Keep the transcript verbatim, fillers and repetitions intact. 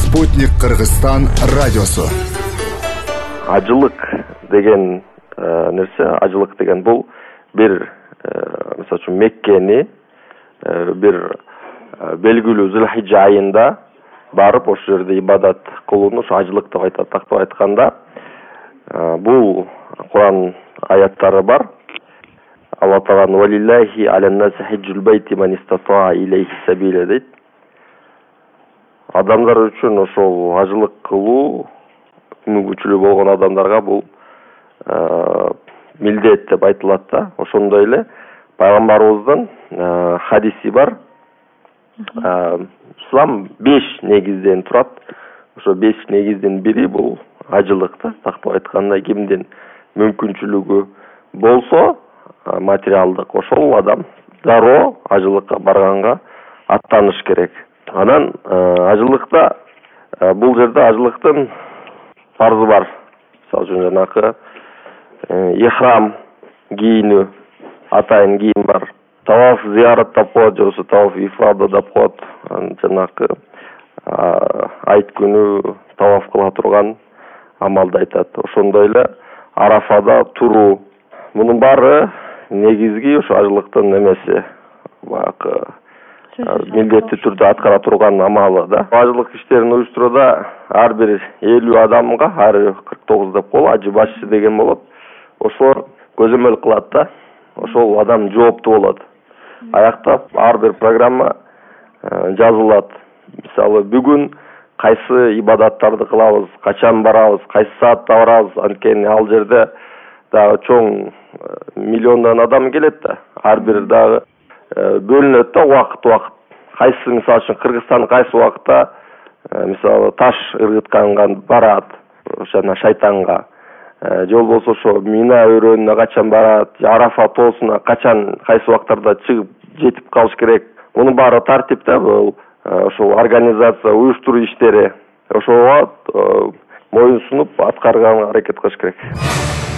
Спутник Кыргызстан радиосу. Ажылык деген э, нерсе, ажылык деген бул бир э, мисалы үчүн Меккени э, бир э, белгилүү Зулхижжа айында барып ошол жерде ибадат кылууну ушу ажылык деп айтат. Тактап айтканда э, бул Куран аяттары бар. Алла Тааланын «Валиллахи аля-наси хиджул байти ман истатаа илейхи сабила» дейт. Адамдар үчүн ошол ажылык кылуу мүмкүнчүлүгү болгон адамдарга бул э, милдет деп айтылат да. Ошондой эле пайгамбарыбыздын э, хадиси бар. Э, ислам беш негизден турат. Ошо беш негиздин бири бул ажылык да. Тактап айтканда, кимдин мүмкүнчүлүгү болсо, материалдык, ошол адам дароо ажылыкка барганга аттаныш керек. Анан ажылыкта бул жерде ажылыктын фарзы бар. Мисалы үчүн жанакы ихрам кийинүү, атайын кийим бар. Таваф зиярат деп коет, же болбосо таваф ифада деп коет. Жанакы айт күнү таваф кыла турган амалды айтат. Ошондой эле Арафада туруу. Мунун баары негизги ошо ажылыктын эмеси, баягы милдеттүү түрдө аткара турган амалы да. Ажылык иштерин уюштурууда ар бир элүү адамга, ар кырк тогуз деп коелу, ажы башчы деген болот. Ошолор көзөмөл кылат да. Ошол адам жооптуу болот. Аяктап ар бир программа жазылат. Мисалы бүгүн кайсы ибадаттарды кылабыз, качан барабыз, кайсы саатта барабыз. Анткени ал жерде дагы чоң миллиондон адам келет да. Ар бир дагы бөлүнөт да убакыт-убакыт. Кайсы, мисалы үчүн, Кыргызстан кайсы убакытта мисалы таш ыргытканга барат, жана шайтанга. Же болбосо ошо Мина өрөөнүнө качан барат, Арафа тоосуна качан, кайсы убактарда чыгып жетип калыш керек. Мунун баары тартип да, бул ошол организация, уюштуруу иштери. Ошого моюн сунуп аткарганга аракет кылыш керек.